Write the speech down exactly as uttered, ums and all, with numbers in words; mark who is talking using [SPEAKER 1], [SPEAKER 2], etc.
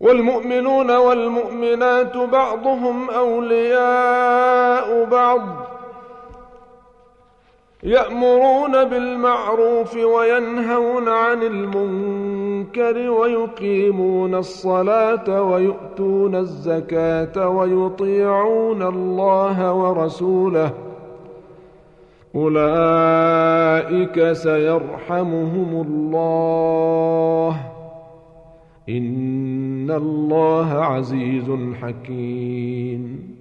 [SPEAKER 1] والمؤمنون والمؤمنات بعضهم أولياء بعض يأمرون بالمعروف وينهون عن المنكر ويقيمون الصلاة ويؤتون الزكاة ويطيعون الله ورسوله أولئك سيرحمهم الله إن الله عزيز حكيم.